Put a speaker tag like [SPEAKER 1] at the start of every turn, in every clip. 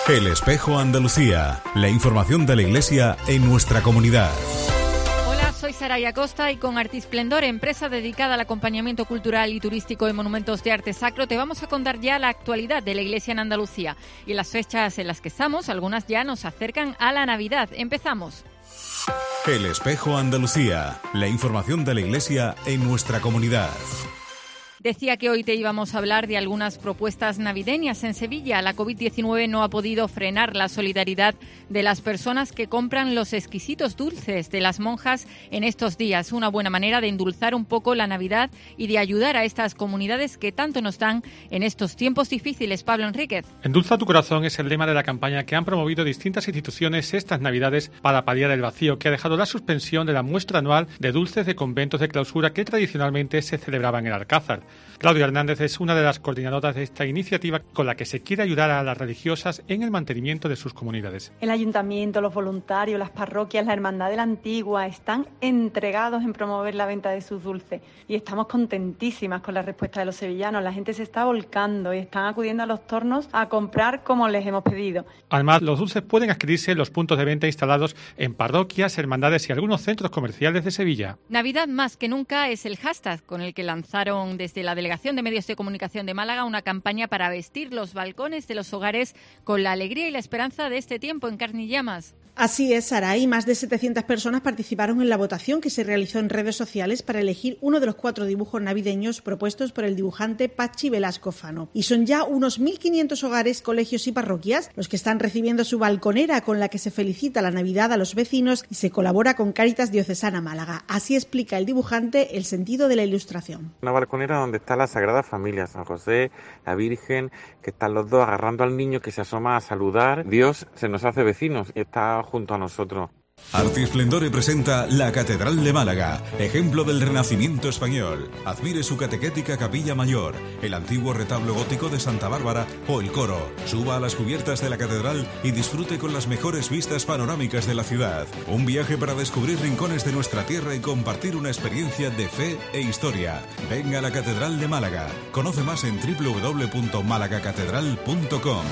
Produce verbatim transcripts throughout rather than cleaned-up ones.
[SPEAKER 1] El Espejo Andalucía, la información de la Iglesia en nuestra comunidad.
[SPEAKER 2] Hola, soy Saray Acosta y con Artisplendor, empresa dedicada al acompañamiento cultural y turístico en monumentos de arte sacro, te vamos a contar ya la actualidad de la Iglesia en Andalucía. Y las fechas en las que estamos, algunas ya nos acercan a la Navidad. Empezamos.
[SPEAKER 1] El Espejo Andalucía, la información de la Iglesia en nuestra comunidad.
[SPEAKER 2] Decía que hoy te íbamos a hablar de algunas propuestas navideñas en Sevilla. La covid diecinueve no ha podido frenar la solidaridad de las personas que compran los exquisitos dulces de las monjas en estos días. Una buena manera de endulzar un poco la Navidad y de ayudar a estas comunidades que tanto nos dan en estos tiempos difíciles. Pablo Enríquez.
[SPEAKER 3] Endulza tu corazón es el lema de la campaña que han promovido distintas instituciones estas Navidades para paliar el vacío que ha dejado la suspensión de la muestra anual de dulces de conventos de clausura que tradicionalmente se celebraba en el Alcázar. Claudia Hernández es una de las coordinadoras de esta iniciativa con la que se quiere ayudar a las religiosas en el mantenimiento de sus comunidades.
[SPEAKER 4] El ayuntamiento, los voluntarios, las parroquias, la Hermandad de la Antigua están entregados en promover la venta de sus dulces y estamos contentísimas con la respuesta de los sevillanos. La gente se está volcando y están acudiendo a los tornos a comprar como les hemos pedido.
[SPEAKER 3] Además, los dulces pueden adquirirse en los puntos de venta instalados en parroquias, hermandades y algunos centros comerciales de Sevilla.
[SPEAKER 2] Navidad más que nunca es el hashtag con el que lanzaron desde la Delegación de Medios de Comunicación de Málaga una campaña para vestir los balcones de los hogares con la alegría y la esperanza de este tiempo en carne y llamas.
[SPEAKER 5] Así es, Saray. Más de setecientas personas participaron en la votación que se realizó en redes sociales para elegir uno de los cuatro dibujos navideños propuestos por el dibujante Pachi Velasco Fano. Y son ya unos mil quinientos hogares, colegios y parroquias los que están recibiendo su balconera con la que se felicita la Navidad a los vecinos y se colabora con Cáritas Diocesana Málaga. Así explica el dibujante el sentido de la ilustración.
[SPEAKER 6] Una balconera donde está la Sagrada Familia, San José, la Virgen, que están los dos agarrando al niño que se asoma a saludar. Dios se nos hace vecinos y está junto a nosotros.
[SPEAKER 1] Artisplendore presenta la Catedral de Málaga, ejemplo del Renacimiento español. Admire su catequética capilla mayor, el antiguo retablo gótico de Santa Bárbara o el coro. Suba a las cubiertas de la catedral y disfrute con las mejores vistas panorámicas de la ciudad. Un viaje para descubrir rincones de nuestra tierra y compartir una experiencia de fe e historia. Venga a la Catedral de Málaga. Conoce más en doble u doble u doble u punto málaga catedral punto com.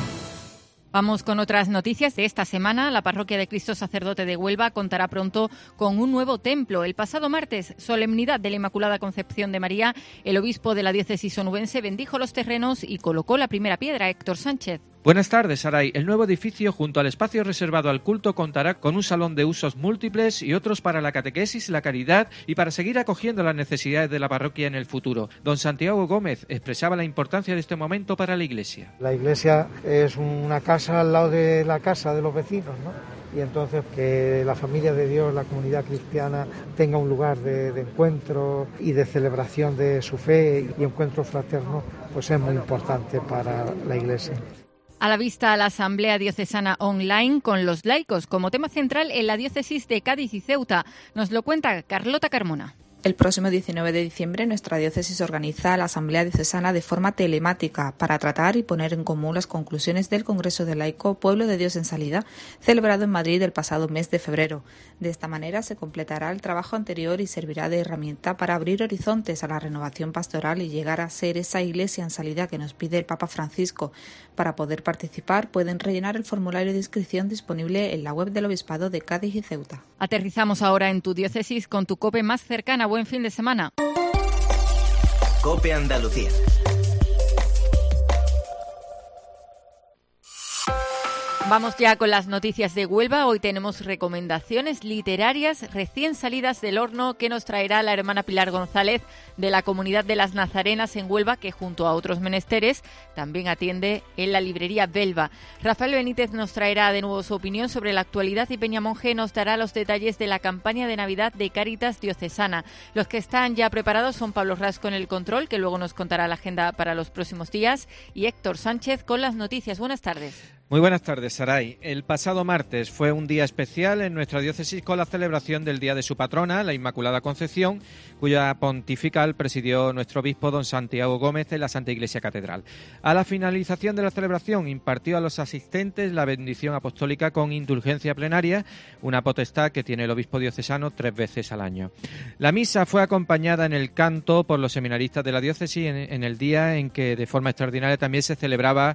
[SPEAKER 2] Vamos con otras noticias de esta semana. La Parroquia de Cristo Sacerdote de Huelva contará pronto con un nuevo templo. El pasado martes, solemnidad de la Inmaculada Concepción de María, el obispo de la diócesis onubense bendijo los terrenos y colocó la primera piedra. Héctor Sánchez.
[SPEAKER 7] Buenas tardes, Saray. El nuevo edificio, junto al espacio reservado al culto, contará con un salón de usos múltiples y otros para la catequesis, la caridad y para seguir acogiendo las necesidades de la parroquia en el futuro. Don Santiago Gómez expresaba la importancia de este momento para la Iglesia.
[SPEAKER 8] La Iglesia es una casa al lado de la casa de los vecinos, ¿no? Y entonces que la familia de Dios, la comunidad cristiana, tenga un lugar de, de encuentro y de celebración de su fe y encuentro fraterno, pues es muy importante para la Iglesia.
[SPEAKER 2] A la vista la Asamblea Diocesana Online con los laicos como tema central en la diócesis de Cádiz y Ceuta. Nos lo cuenta Carlota Carmona.
[SPEAKER 9] El próximo diecinueve de diciembre nuestra diócesis organiza la Asamblea Diocesana de forma telemática para tratar y poner en común las conclusiones del Congreso de Laico Pueblo de Dios en Salida, celebrado en Madrid el pasado mes de febrero. De esta manera se completará el trabajo anterior y servirá de herramienta para abrir horizontes a la renovación pastoral y llegar a ser esa Iglesia en Salida que nos pide el Papa Francisco. Para poder participar pueden rellenar el formulario de inscripción disponible en la web del Obispado de Cádiz y Ceuta.
[SPEAKER 2] Aterrizamos ahora en tu diócesis con tu COPE más cercana. Buen fin de semana.
[SPEAKER 10] COPE Andalucía.
[SPEAKER 2] Vamos ya con las noticias de Huelva. Hoy tenemos recomendaciones literarias recién salidas del horno que nos traerá la hermana Pilar González de la Comunidad de las Nazarenas en Huelva, que junto a otros menesteres también atiende en la librería Belva. Rafael Benítez nos traerá de nuevo su opinión sobre la actualidad y Peñamonje nos dará los detalles de la campaña de Navidad de Cáritas Diocesana. Los que están ya preparados son Pablo Rasco en el control, que luego nos contará la agenda para los próximos días, y Héctor Sánchez con las noticias. Buenas tardes.
[SPEAKER 7] Muy buenas tardes, Saray. El pasado martes fue un día especial en nuestra diócesis con la celebración del Día de su patrona, la Inmaculada Concepción, cuya pontifical presidió nuestro obispo don Santiago Gómez en la Santa Iglesia Catedral. A la finalización de la celebración impartió a los asistentes la bendición apostólica con indulgencia plenaria, una potestad que tiene el obispo diocesano tres veces al año. La misa fue acompañada en el canto por los seminaristas de la diócesis en, en el día en que de forma extraordinaria también se celebraba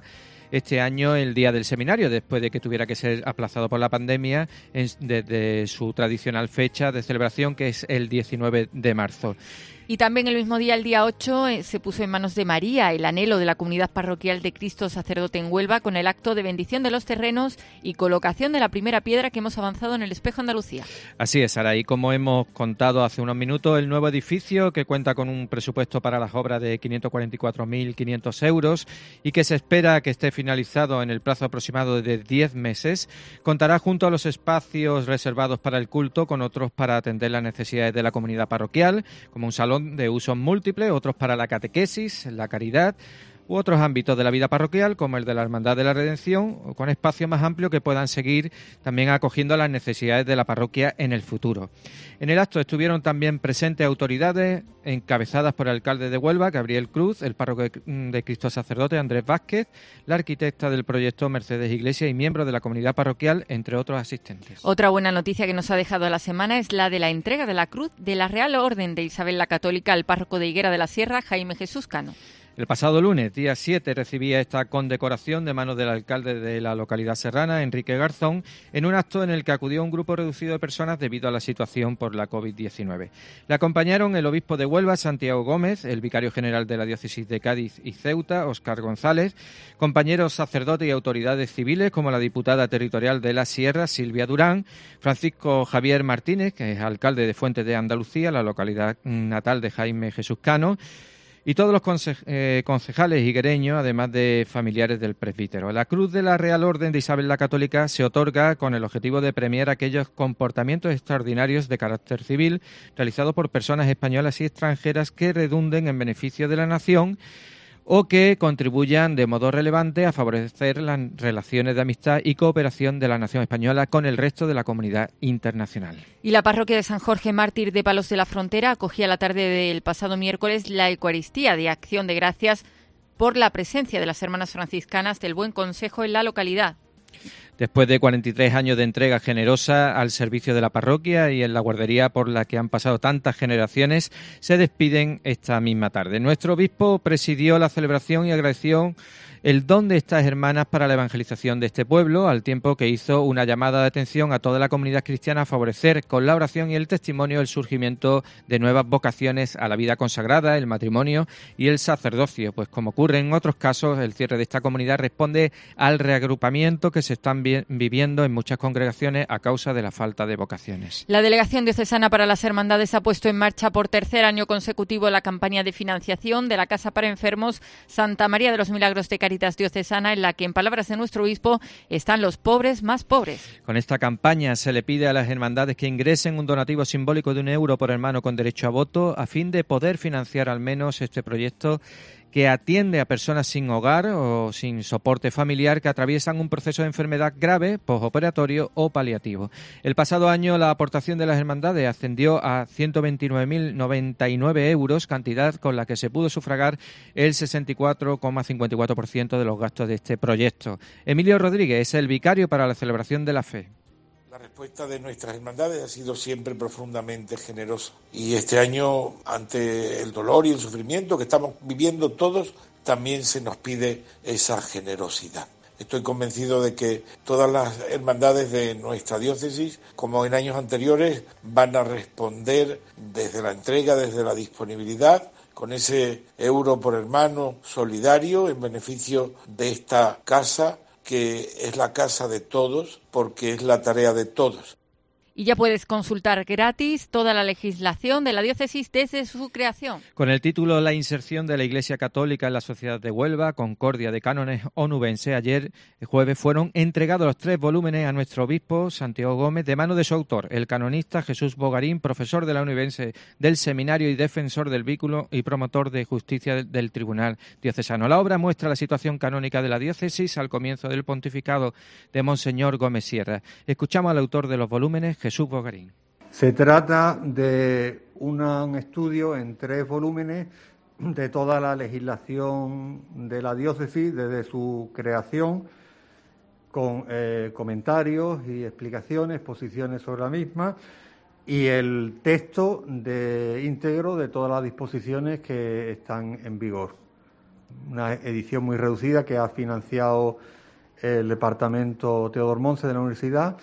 [SPEAKER 7] este año el Día del Seminario, después de que tuviera que ser aplazado por la pandemia desde su tradicional fecha de celebración, que es el diecinueve de marzo.
[SPEAKER 2] Y también el mismo día, el día ocho, eh, se puso en manos de María el anhelo de la comunidad parroquial de Cristo Sacerdote en Huelva con el acto de bendición de los terrenos y colocación de la primera piedra que hemos avanzado en el Espejo Andalucía.
[SPEAKER 7] Así es, Sara, y como hemos contado hace unos minutos, el nuevo edificio, que cuenta con un presupuesto para las obras de quinientos cuarenta y cuatro mil quinientos euros y que se espera que esté finalizado en el plazo aproximado de diez meses, contará junto a los espacios reservados para el culto con otros para atender las necesidades de la comunidad parroquial, como un salón de usos múltiples, otros para la catequesis, la caridad u otros ámbitos de la vida parroquial, como el de la Hermandad de la Redención, con espacio más amplio que puedan seguir también acogiendo las necesidades de la parroquia en el futuro. En el acto estuvieron también presentes autoridades encabezadas por el alcalde de Huelva, Gabriel Cruz, el párroco de Cristo Sacerdote, Andrés Vázquez, la arquitecta del proyecto, Mercedes Iglesias, y miembros de la comunidad parroquial, entre otros asistentes.
[SPEAKER 2] Otra buena noticia que nos ha dejado la semana es la de la entrega de la Cruz de la Real Orden de Isabel la Católica al párroco de Higuera de la Sierra, Jaime Jesús Cano.
[SPEAKER 7] El pasado lunes, día siete, recibía esta condecoración de manos del alcalde de la localidad serrana, Enrique Garzón, en un acto en el que acudió un grupo reducido de personas debido a la situación por la covid diecinueve. Le acompañaron el obispo de Huelva, Santiago Gómez, el vicario general de la diócesis de Cádiz y Ceuta, Óscar González, compañeros sacerdotes y autoridades civiles como la diputada territorial de la Sierra, Silvia Durán, Francisco Javier Martínez, que es alcalde de Fuentes de Andalucía, la localidad natal de Jaime Jesús Cano, y todos los conce- eh, concejales higuereños, además de familiares del presbítero. La Cruz de la Real Orden de Isabel la Católica se otorga con el objetivo de premiar aquellos comportamientos extraordinarios de carácter civil realizados por personas españolas y extranjeras que redunden en beneficio de la nación o que contribuyan de modo relevante a favorecer las relaciones de amistad y cooperación de la nación española con el resto de la comunidad internacional.
[SPEAKER 2] Y la parroquia de San Jorge Mártir de Palos de la Frontera acogía la tarde del pasado miércoles la Eucaristía de Acción de Gracias por la presencia de las hermanas franciscanas del Buen Consejo en la localidad.
[SPEAKER 7] Después de cuarenta y tres años de entrega generosa al servicio de la parroquia y en la guardería por la que han pasado tantas generaciones, se despiden esta misma tarde. Nuestro obispo presidió la celebración y agradeció el don de estas hermanas para la evangelización de este pueblo, al tiempo que hizo una llamada de atención a toda la comunidad cristiana a favorecer con la oración y el testimonio el surgimiento de nuevas vocaciones a la vida consagrada, el matrimonio y el sacerdocio, pues como ocurre en otros casos, el cierre de esta comunidad responde al reagrupamiento que se están vi- viviendo en muchas congregaciones a causa de la falta de vocaciones.
[SPEAKER 2] La Delegación Diocesana para las Hermandades ha puesto en marcha por tercer año consecutivo la campaña de financiación de la Casa para Enfermos Santa María de los Milagros de Caridad Diocesana, en la que, en palabras de nuestro obispo, están los pobres más pobres.
[SPEAKER 7] Con esta campaña se le pide a las hermandades que ingresen un donativo simbólico de un euro por hermano con derecho a voto a fin de poder financiar al menos este proyecto que atiende a personas sin hogar o sin soporte familiar que atraviesan un proceso de enfermedad grave, postoperatorio o paliativo. El pasado año la aportación de las hermandades ascendió a ciento veintinueve mil noventa y nueve euros, cantidad con la que se pudo sufragar el sesenta y cuatro coma cincuenta y cuatro por ciento de los gastos de este proyecto. Emilio Rodríguez es el vicario para la celebración de la fe.
[SPEAKER 11] La respuesta de nuestras hermandades ha sido siempre profundamente generosa y este año, ante el dolor y el sufrimiento que estamos viviendo todos, también se nos pide esa generosidad. Estoy convencido de que todas las hermandades de nuestra diócesis, como en años anteriores, van a responder desde la entrega, desde la disponibilidad, con ese euro por hermano solidario en beneficio de esta casa, que es la casa de todos, porque es la tarea de todos.
[SPEAKER 2] Y ya puedes consultar gratis toda la legislación de la diócesis desde su creación.
[SPEAKER 7] Con el título La inserción de la Iglesia Católica en la sociedad de Huelva, Concordia de Cánones Onubense, ayer jueves fueron entregados los tres volúmenes a nuestro obispo Santiago Gómez de mano de su autor, el canonista Jesús Bogarín, profesor de la Onubense del Seminario y defensor del vínculo y promotor de justicia del Tribunal Diocesano. La obra muestra la situación canónica de la diócesis al comienzo del pontificado de Monseñor Gómez Sierra. Escuchamos al autor de los volúmenes, Jesús Bogarín.
[SPEAKER 12] Se trata de una, un estudio en tres volúmenes de toda la legislación de la diócesis desde su creación, con eh, comentarios y explicaciones, posiciones sobre la misma y el texto de íntegro de todas las disposiciones que están en vigor. una edición muy reducida que ha financiado el departamento Teodor Monse de la universidad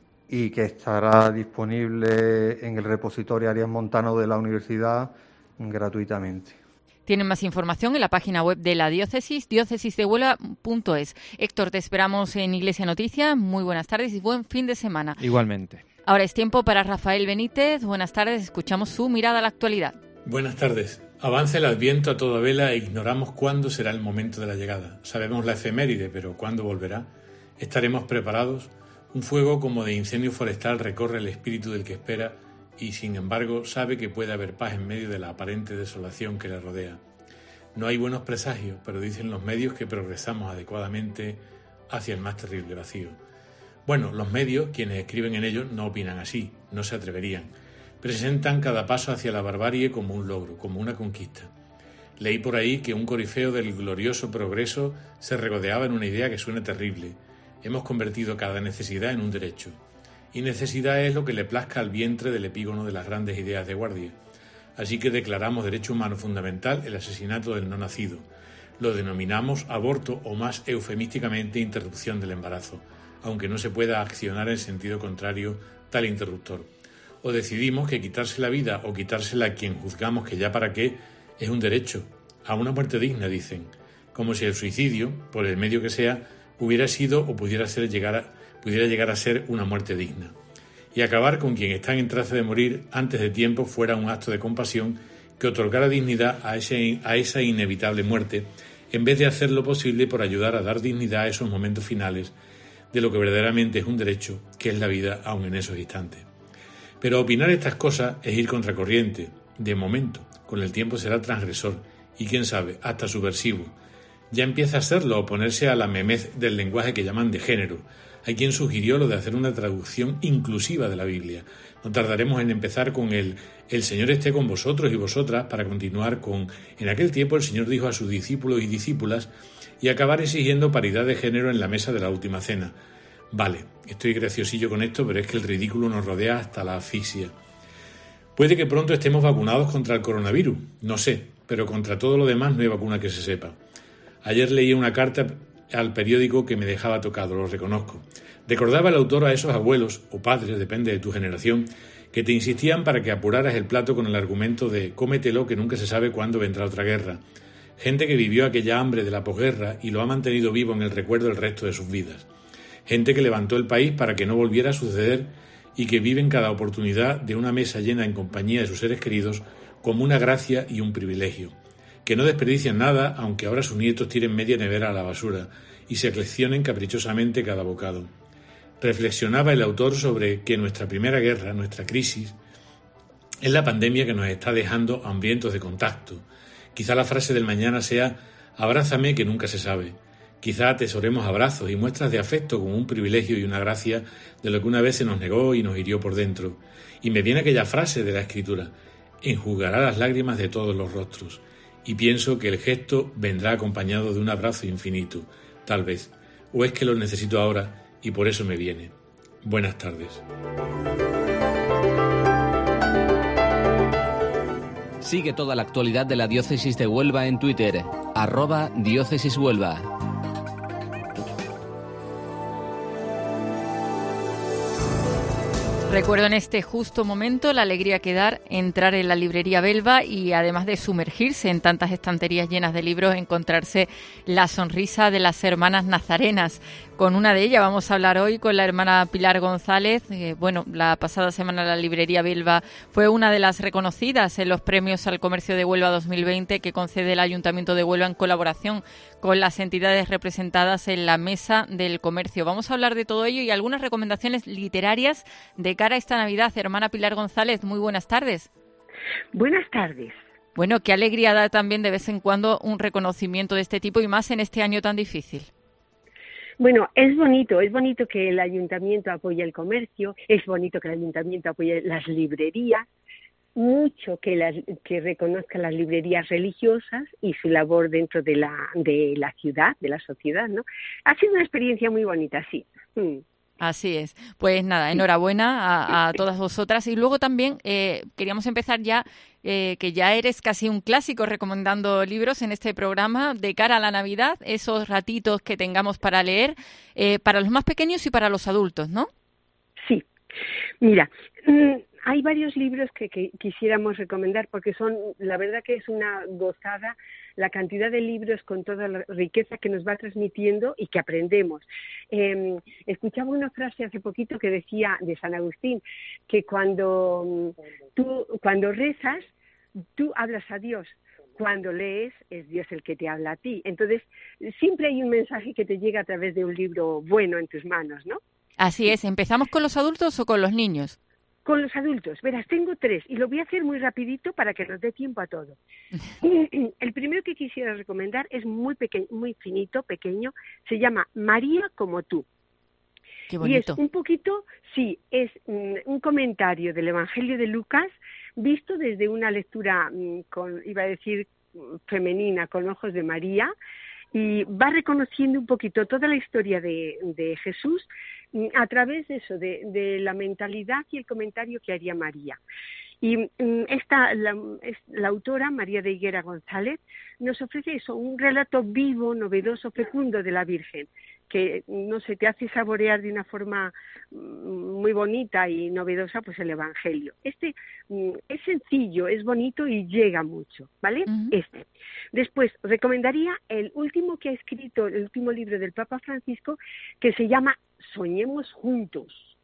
[SPEAKER 12] y que estará disponible en el repositorio Arias Montano de la universidad gratuitamente.
[SPEAKER 2] Tienen más información en la página web de la diócesis, diócesis de Huelva punto es. Héctor, te esperamos en Iglesia Noticias. Muy buenas tardes y buen fin de semana.
[SPEAKER 7] Igualmente.
[SPEAKER 2] Ahora es tiempo para Rafael Benítez. Buenas tardes, escuchamos su mirada a la actualidad.
[SPEAKER 13] Buenas tardes. Avanza el Adviento a toda vela e ignoramos cuándo será el momento de la llegada. Sabemos la efeméride, pero ¿cuándo volverá? ¿Estaremos preparados? Un fuego como de incendio forestal recorre el espíritu del que espera y, sin embargo, sabe que puede haber paz en medio de la aparente desolación que le rodea. No hay buenos presagios, pero dicen los medios que progresamos adecuadamente hacia el más terrible vacío. Bueno, los medios, quienes escriben en ellos, no opinan así, no se atreverían. Presentan cada paso hacia la barbarie como un logro, como una conquista. Leí por ahí que un corifeo del glorioso progreso se regodeaba en una idea que suena terrible. Hemos convertido cada necesidad en un derecho. Y necesidad es lo que le plazca al vientre del epígono de las grandes ideas de Guardia. Así que declaramos derecho humano fundamental el asesinato del no nacido. Lo denominamos aborto o más eufemísticamente interrupción del embarazo, aunque no se pueda accionar en sentido contrario tal interruptor. O decidimos que quitarse la vida o quitársela a quien juzgamos que ya para qué es un derecho, a una muerte digna, dicen, como si el suicidio, por el medio que sea, hubiera sido o pudiera ser llegar a, pudiera llegar a ser una muerte digna. Y acabar con quien está en traza de morir antes de tiempo fuera un acto de compasión que otorgara dignidad a, ese, a esa inevitable muerte, en vez de hacer lo posible por ayudar a dar dignidad a esos momentos finales de lo que verdaderamente es un derecho, que es la vida aún en esos instantes. Pero opinar estas cosas es ir contracorriente, de momento, con el tiempo será transgresor y quién sabe, hasta subversivo. Ya empieza a serlo oponerse a la memez del lenguaje que llaman de género. Hay quien sugirió lo de hacer una traducción inclusiva de la Biblia. No tardaremos en empezar con el «El Señor esté con vosotros y vosotras» para continuar con «En aquel tiempo el Señor dijo a sus discípulos y discípulas» y acabar exigiendo paridad de género en la mesa de la última cena. Vale, estoy graciosillo con esto, pero es que el ridículo nos rodea hasta la asfixia. Puede que pronto estemos vacunados contra el coronavirus, no sé, pero contra todo lo demás no hay vacuna que se sepa. Ayer leí una carta al periódico que me dejaba tocado, lo reconozco. Recordaba el autor a esos abuelos, o padres, depende de tu generación, que te insistían para que apuraras el plato con el argumento de cómetelo que nunca se sabe cuándo vendrá otra guerra. Gente que vivió aquella hambre de la posguerra y lo ha mantenido vivo en el recuerdo el resto de sus vidas. Gente que levantó el país para que no volviera a suceder y que vive en cada oportunidad de una mesa llena en compañía de sus seres queridos como una gracia y un privilegio. Que no desperdician nada, aunque ahora sus nietos tiren media nevera a la basura y se coleccionen caprichosamente cada bocado. Reflexionaba el autor sobre que nuestra primera guerra, nuestra crisis, es la pandemia que nos está dejando hambrientos de contacto. Quizá la frase del mañana sea «abrázame que nunca se sabe». Quizá atesoremos abrazos y muestras de afecto como un privilegio y una gracia de lo que una vez se nos negó y nos hirió por dentro. Y me viene aquella frase de la Escritura, enjugará las lágrimas de todos los rostros. Y pienso que el gesto vendrá acompañado de un abrazo infinito, tal vez. O es que lo necesito ahora y por eso me viene. Buenas tardes.
[SPEAKER 14] Sigue toda la actualidad de la Diócesis de Huelva en Twitter, arroba Diócesis Huelva.
[SPEAKER 2] Recuerdo en este justo momento la alegría que da entrar en la librería Belva y además de sumergirse en tantas estanterías llenas de libros, encontrarse la sonrisa de las hermanas nazarenas. Con una de ellas vamos a hablar hoy con la hermana Pilar González. Eh, bueno, la pasada semana la librería Belva fue una de las reconocidas en los premios al comercio de Huelva dos mil veinte que concede el Ayuntamiento de Huelva en colaboración con las entidades representadas en la Mesa del Comercio. Vamos a hablar de todo ello y algunas recomendaciones literarias de cara a esta Navidad. Hermana Pilar González, muy buenas tardes.
[SPEAKER 15] Buenas tardes.
[SPEAKER 2] Bueno, qué alegría da también de vez en cuando un reconocimiento de este tipo y más en este año tan difícil.
[SPEAKER 15] Bueno, es bonito, es bonito que el Ayuntamiento apoye el comercio, es bonito que el Ayuntamiento apoye las librerías, mucho que, las, que reconozca las librerías religiosas y su labor dentro de la, de la ciudad, de la sociedad, ¿no? Ha sido una experiencia muy bonita, sí. Mm.
[SPEAKER 2] Así es. Pues nada, enhorabuena a, a todas vosotras. Y luego también eh, queríamos empezar ya eh, que ya eres casi un clásico recomendando libros en este programa de cara a la Navidad, esos ratitos que tengamos para leer, eh, para los más pequeños y para los adultos, ¿no?
[SPEAKER 15] Sí. Mira, mmm, hay varios libros que, que quisiéramos recomendar porque son, la verdad que es una gozada la cantidad de libros con toda la riqueza que nos va transmitiendo y que aprendemos. Eh, escuchaba una frase hace poquito que decía de San Agustín, que cuando tú, cuando rezas, tú hablas a Dios. Cuando lees, es Dios el que te habla a ti. Entonces, siempre hay un mensaje que te llega a través de un libro bueno en tus manos, ¿no?
[SPEAKER 2] Así es. ¿Empezamos con los adultos o con los niños?
[SPEAKER 15] Con los adultos. Verás, tengo tres y lo voy a hacer muy rapidito para que nos dé tiempo a todo. El primero que quisiera recomendar es muy pequeño, muy finito, pequeño. Se llama María como tú.
[SPEAKER 2] Qué bonito.
[SPEAKER 15] Y es un poquito, sí, es mm, un comentario del Evangelio de Lucas visto desde una lectura, mm, con, iba a decir, femenina, con ojos de María, y va reconociendo un poquito toda la historia de, de Jesús a través de eso, de, de la mentalidad y el comentario que haría María. Y esta, la, es, la autora, María de Higuera González, nos ofrece eso, un relato vivo, novedoso, fecundo de la Virgen, que, no sé, te hace saborear de una forma muy bonita y novedosa pues el Evangelio. Este es sencillo, es bonito y llega mucho, ¿vale? Uh-huh. Este. Después, recomendaría el último que ha escrito, el último libro del Papa Francisco, que se llama Soñemos Juntos.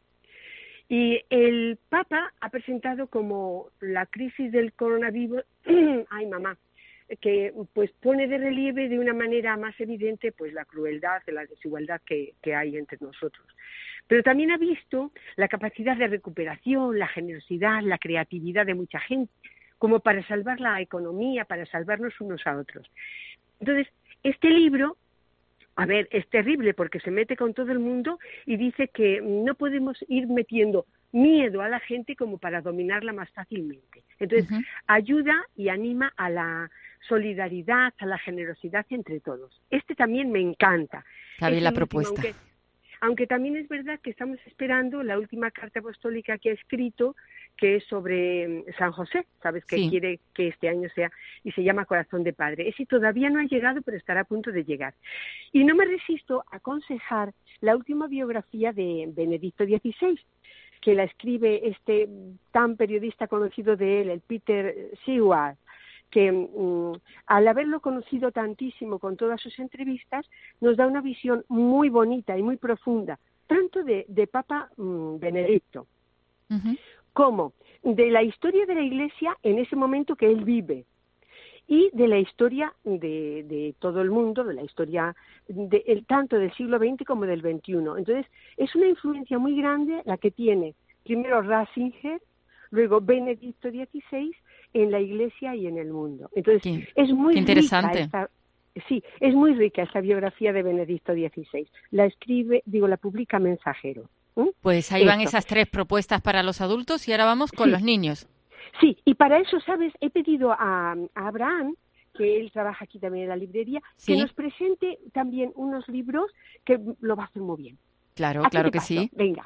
[SPEAKER 15] Y el Papa ha presentado como la crisis del coronavirus, ay mamá, que pues pone de relieve de una manera más evidente pues la crueldad, la desigualdad que, que hay entre nosotros. Pero también ha visto la capacidad de recuperación, la generosidad, la creatividad de mucha gente, como para salvar la economía, para salvarnos unos a otros. Entonces, este libro, a ver, es terrible porque se mete con todo el mundo y dice que no podemos ir metiendo miedo a la gente como para dominarla más fácilmente. Entonces, uh-huh. ayuda y anima a la solidaridad, a la generosidad entre todos. Este también me encanta.
[SPEAKER 2] Está bien la propuesta.
[SPEAKER 15] Aunque, aunque también es verdad que estamos esperando la última carta apostólica que ha escrito, que es sobre San José, sabes que sí. quiere que este año sea, y se llama Corazón de Padre. Ese todavía no ha llegado, pero estará a punto de llegar. Y no me resisto a aconsejar la última biografía de Benedicto dieciséis, que la escribe este tan periodista conocido de él, el Peter Seward, que um, al haberlo conocido tantísimo con todas sus entrevistas, nos da una visión muy bonita y muy profunda, tanto de, de Papa um, Benedicto, uh-huh. como de la historia de la Iglesia en ese momento que él vive, y de la historia de, de todo el mundo, de la historia de, el, tanto del siglo veinte como del veintiuno. Entonces, es una influencia muy grande la que tiene primero Ratzinger, luego Benedicto dieciséis, en la Iglesia y en el mundo. Entonces, qué, es muy
[SPEAKER 2] qué interesante.
[SPEAKER 15] rica esta, sí, es muy rica esta biografía de Benedicto dieciséis. La escribe, digo, la publica Mensajero. ¿Mm?
[SPEAKER 2] Pues ahí Esto. van esas tres propuestas para los adultos y ahora vamos con
[SPEAKER 15] sí.
[SPEAKER 2] los niños.
[SPEAKER 15] Sí, y para eso, ¿sabes? He pedido a, a Abraham, que él trabaja aquí también en la librería, ¿sí? que nos presente también unos libros que lo va a hacer muy bien.
[SPEAKER 2] Claro, claro que sí.
[SPEAKER 15] Venga.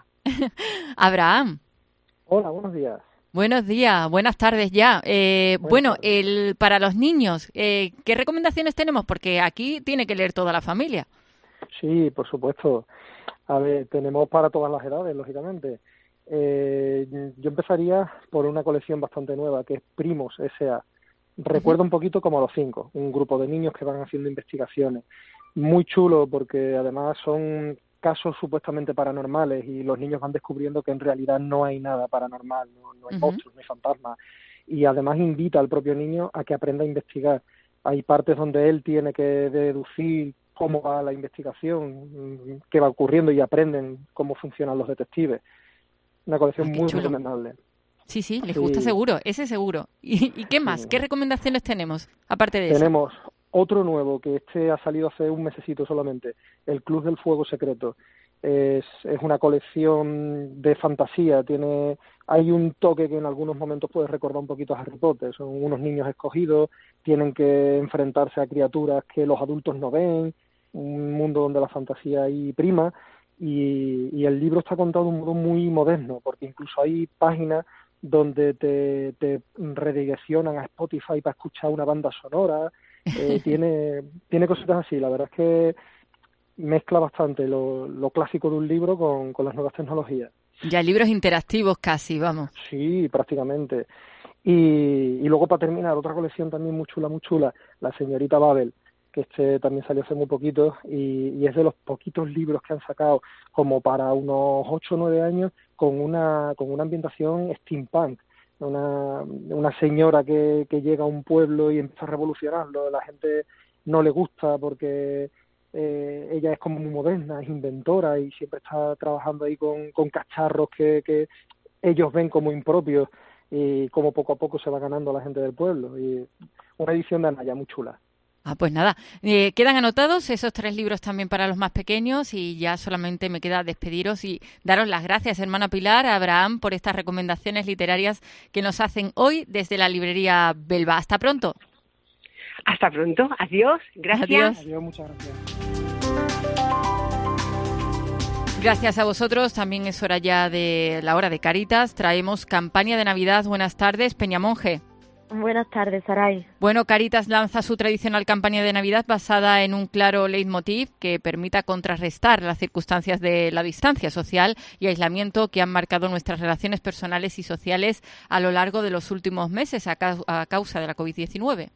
[SPEAKER 2] Abraham.
[SPEAKER 16] Hola, buenos días.
[SPEAKER 2] Buenos días, buenas tardes ya. Eh, bueno, tardes. El para los niños, eh, ¿qué recomendaciones tenemos? Porque aquí tiene que leer toda la familia.
[SPEAKER 16] Sí, por supuesto. A ver, tenemos para todas las edades, lógicamente. Eh, yo empezaría por una colección bastante nueva, que es Primos S A. Recuerda uh-huh. un poquito como a Los Cinco, un grupo de niños que van haciendo investigaciones. Muy chulo porque además son casos supuestamente paranormales y los niños van descubriendo que en realidad no hay nada paranormal, no, no hay uh-huh. monstruos, no hay fantasmas. Y además invita al propio niño a que aprenda a investigar. Hay partes donde él tiene que deducir cómo va la investigación, qué va ocurriendo y aprenden cómo funcionan los detectives. Una colección muy chulo. recomendable.
[SPEAKER 2] Sí, sí, les sí. gusta seguro, ese seguro. ¿Y, y qué más? Sí. ¿Qué recomendaciones tenemos, aparte de
[SPEAKER 16] tenemos
[SPEAKER 2] eso?
[SPEAKER 16] Tenemos otro nuevo, que este ha salido hace un mesecito solamente, El Club del Fuego Secreto. Es, es una colección de fantasía, tiene hay un toque que en algunos momentos puede recordar un poquito a Harry Potter. Son unos niños escogidos, tienen que enfrentarse a criaturas que los adultos no ven, un mundo donde la fantasía ahí prima. Y, y el libro está contado de un modo muy moderno, porque incluso hay páginas donde te, te redireccionan a Spotify para escuchar una banda sonora. Eh, tiene, tiene cositas así. La verdad es que mezcla bastante lo, lo clásico de un libro con, con las nuevas tecnologías.
[SPEAKER 2] Ya libros interactivos casi, vamos.
[SPEAKER 16] Sí, prácticamente. Y, y luego, para terminar, otra colección también muy chula, muy chula, La señorita Babel, que este también salió hace muy poquito y, y es de los poquitos libros que han sacado como para unos ocho o nueve años con una con una ambientación steampunk. Una, una señora que, que llega a un pueblo y empieza a revolucionarlo. La gente no le gusta porque eh, ella es como muy moderna, es inventora y siempre está trabajando ahí con, con cacharros que, que ellos ven como impropios, y como poco a poco se va ganando a la gente del pueblo. Y una edición de Anaya muy chula.
[SPEAKER 2] Ah, pues nada, eh, quedan anotados esos tres libros también para los más pequeños y ya solamente me queda despediros y daros las gracias, hermana Pilar, a Abraham, por estas recomendaciones literarias que nos hacen hoy desde la librería Belva. Hasta pronto.
[SPEAKER 15] Hasta pronto, adiós, gracias.
[SPEAKER 2] Adiós.
[SPEAKER 16] Adiós, muchas gracias.
[SPEAKER 2] Gracias a vosotros, también es hora ya de la hora de Cáritas. Traemos campaña de Navidad. Buenas tardes, Peñamonje.
[SPEAKER 17] Buenas tardes, Saray.
[SPEAKER 2] Bueno, Cáritas lanza su tradicional campaña de Navidad basada en un claro leitmotiv que permita contrarrestar las circunstancias de la distancia social y aislamiento que han marcado nuestras relaciones personales y sociales a lo largo de los últimos meses a, ca- a causa de la covid diecinueve.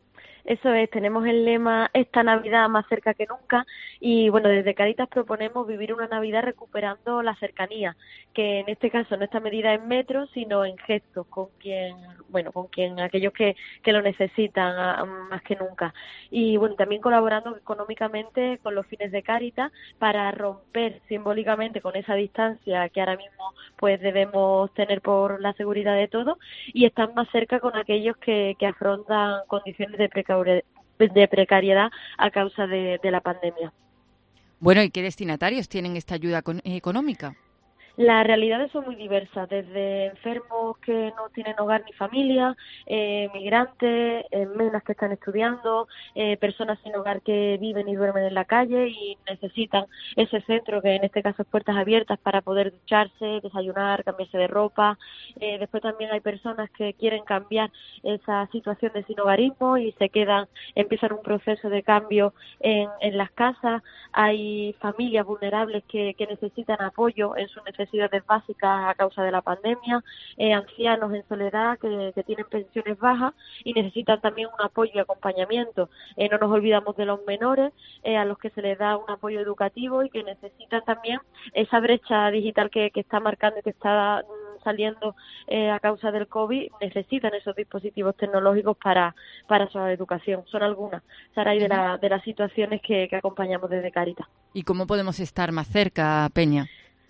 [SPEAKER 17] Eso es, tenemos el lema esta Navidad más cerca que nunca y bueno, desde Cáritas proponemos vivir una Navidad recuperando la cercanía, que en este caso no está medida en metros, sino en gestos, con quien, bueno, con quien aquellos que, que lo necesitan a, a, más que nunca. Y bueno, también colaborando económicamente con los fines de Cáritas para romper simbólicamente con esa distancia que ahora mismo pues debemos tener por la seguridad de todos y estar más cerca con aquellos que, que afrontan condiciones de precariedad de precariedad a causa de, de la pandemia.
[SPEAKER 2] Bueno, ¿y qué destinatarios tienen esta ayuda con, económica?
[SPEAKER 17] Las realidades son muy diversas, desde enfermos que no tienen hogar ni familia, eh, migrantes, eh, menas que están estudiando, eh, personas sin hogar que viven y duermen en la calle y necesitan ese centro, que en este caso es puertas abiertas, para poder ducharse, desayunar, cambiarse de ropa. Eh, después también hay personas que quieren cambiar esa situación de sinhogarismo y se quedan, empiezan un proceso de cambio en, en las casas. Hay familias vulnerables que, que necesitan apoyo en sus necesidades básicas a causa de la pandemia, eh, ancianos en soledad que, que tienen pensiones bajas y necesitan también un apoyo y acompañamiento. Eh, no nos olvidamos de los menores, eh, a los que se les da un apoyo educativo y que necesitan también esa brecha digital que, que está marcando y que está mm, saliendo eh, a causa del COVID, necesitan esos dispositivos tecnológicos para, para su educación. Son algunas, Saray, de, la, de las situaciones que, que acompañamos desde Cáritas.
[SPEAKER 2] ¿Y cómo podemos estar más cerca, Peña?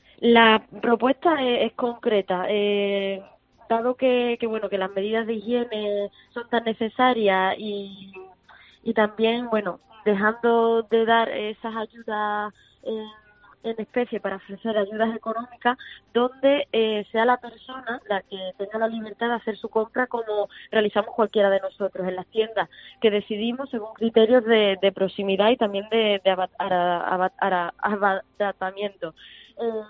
[SPEAKER 17] La propuesta es, es concreta. Eh, dado que, que bueno que las medidas de higiene son tan necesarias y, y también bueno dejando de dar esas ayudas en, en especie para ofrecer ayudas económicas, donde eh, sea la persona la que tenga la libertad de hacer su compra como realizamos cualquiera de nosotros en las tiendas, que decidimos según criterios de, de proximidad y también de, de abaratamiento. Eh,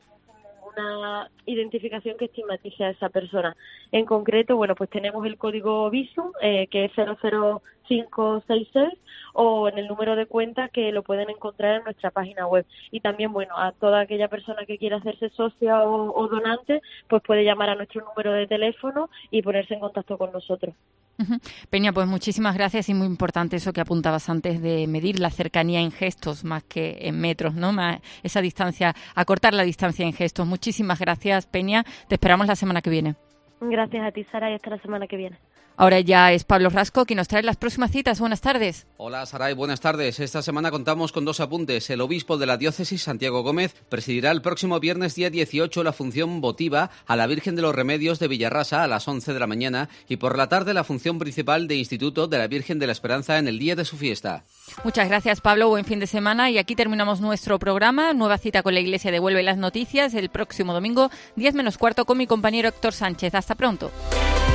[SPEAKER 17] una identificación que estigmatice a esa persona. En concreto, bueno, pues tenemos el código Visum, eh, que es cero cero cinco seis seis, o en el número de cuenta que lo pueden encontrar en nuestra página web. Y también, bueno, a toda aquella persona que quiera hacerse socia o, o donante, pues puede llamar a nuestro número de teléfono y ponerse en contacto con nosotros.
[SPEAKER 2] Uh-huh. Peña, pues muchísimas gracias y muy importante eso que apuntabas antes de medir la cercanía en gestos más que en metros, ¿no? Más esa distancia, acortar la distancia en gestos. Muchísimas gracias, Peña. Te esperamos la semana que viene.
[SPEAKER 17] Gracias a ti, Sara, y hasta la semana que viene.
[SPEAKER 2] Ahora ya es Pablo Rasco quien nos trae las próximas citas. Buenas tardes.
[SPEAKER 14] Hola, Saray, buenas tardes. Esta semana contamos con dos apuntes. El obispo de la diócesis, Santiago Gómez, presidirá el próximo viernes día dieciocho la función votiva a la Virgen de los Remedios de Villarrasa a las once de la mañana y por la tarde la función principal de Instituto de la Virgen de la Esperanza en el día de su fiesta.
[SPEAKER 2] Muchas gracias, Pablo. Buen fin de semana. Y aquí terminamos nuestro programa. Nueva cita con la Iglesia de Huelva y las noticias el próximo domingo, diez menos cuarto, con mi compañero Héctor Sánchez. Hasta pronto.